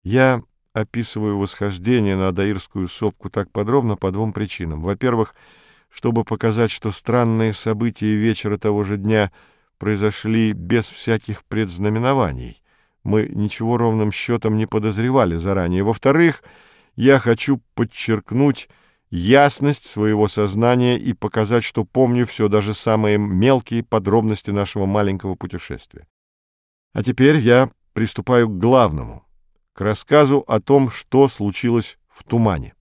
Я описываю восхождение на Адаирскую сопку так подробно по двум причинам. Во-первых, чтобы показать, что странные события вечера того же дня произошли без всяких предзнаменований. Мы ничего ровным счетом не подозревали заранее. Во-вторых, я хочу подчеркнуть ясность своего сознания и показать, что помню все, даже самые мелкие подробности нашего маленького путешествия. А теперь я приступаю к главному, к рассказу о том, что случилось в тумане.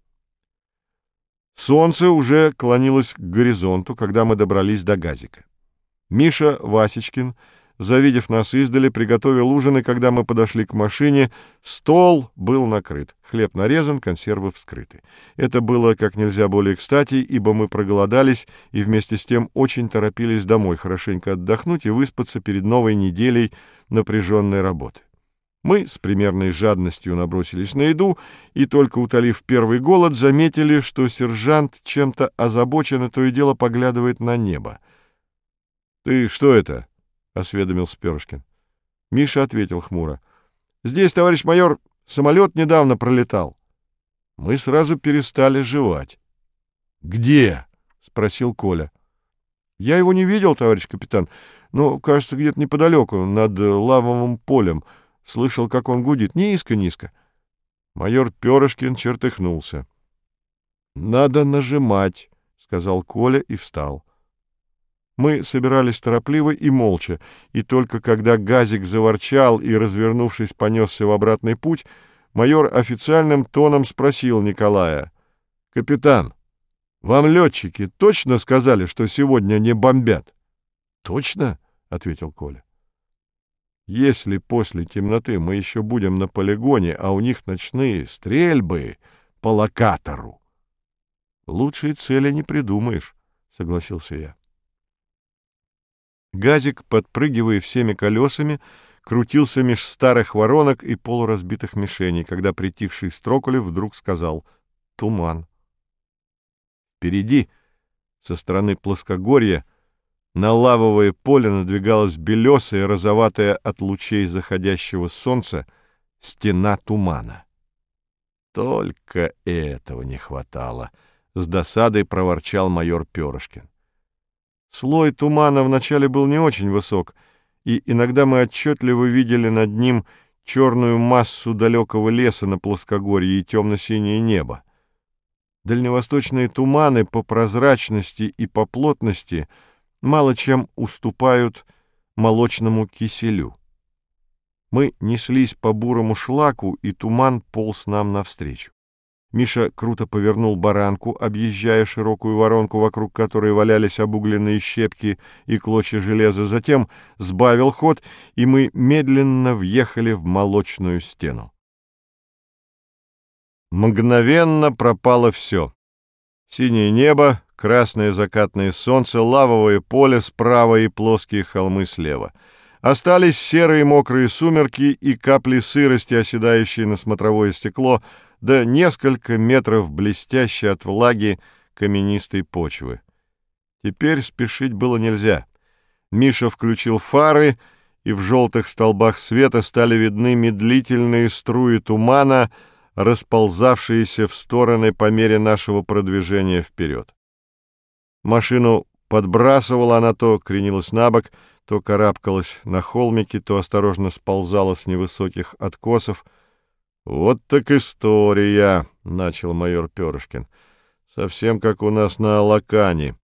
Солнце уже клонилось к горизонту, когда мы добрались до Газика. Миша Васечкин, завидев нас издали, приготовил ужин, и когда мы подошли к машине, стол был накрыт, хлеб нарезан, консервы вскрыты. Это было как нельзя более кстати, ибо мы проголодались и вместе с тем очень торопились домой хорошенько отдохнуть и выспаться перед новой неделей напряженной работы. Мы с примерной жадностью набросились на еду и, только утолив первый голод, заметили, что сержант чем-то озабочен и то и дело поглядывает на небо. — Ты что это? — осведомился Перышкин. Миша ответил хмуро. — Здесь, товарищ майор, самолет недавно пролетал. Мы сразу перестали жевать. — Где? — спросил Коля. — Я его не видел, товарищ капитан, но, кажется, где-то неподалеку, над лавовым полем. Слышал, как он гудит. Низко-низко. Майор Перышкин чертыхнулся. — Надо нажимать, — сказал Коля и встал. Мы собирались торопливо и молча, и только когда газик заворчал и, развернувшись, понесся в обратный путь, майор официальным тоном спросил Николая: — Капитан, вам летчики точно сказали, что сегодня не бомбят? — Точно, — ответил Коля. — Если после темноты мы еще будем на полигоне, а у них ночные стрельбы по локатору, лучшей цели не придумаешь, — согласился я. Газик, подпрыгивая всеми колесами, крутился меж старых воронок и полуразбитых мишеней, когда притихший Строколев вдруг сказал: «Туман». Впереди, со стороны плоскогорья, на лавовое поле надвигалась белесая, розоватая от лучей заходящего солнца стена тумана. «Только этого не хватало», — с досадой проворчал майор Перышкин. Слой тумана вначале был не очень высок, и иногда мы отчетливо видели над ним черную массу далекого леса на плоскогорье и темно-синее небо. Дальневосточные туманы по прозрачности и по плотности мало чем уступают молочному киселю. Мы неслись по бурому шлаку, и туман полз нам навстречу. Миша круто повернул баранку, объезжая широкую воронку, вокруг которой валялись обугленные щепки и клочья железа, затем сбавил ход, и мы медленно въехали в молочную стену. Мгновенно пропало все. Синее небо, красное закатное солнце, лавовое поле справа и плоские холмы слева. Остались серые мокрые сумерки и капли сырости, оседающие на смотровое стекло, да несколько метров блестящей от влаги каменистой почвы. Теперь спешить было нельзя. Миша включил фары, и в желтых столбах света стали видны медлительные струи тумана, расползавшиеся в стороны по мере нашего продвижения вперед. Машину подбрасывала, она то кренилась на бок, то карабкалась на холмики, то осторожно сползала с невысоких откосов. «Вот так история», — начал майор Перышкин. «Совсем как у нас на Алакане.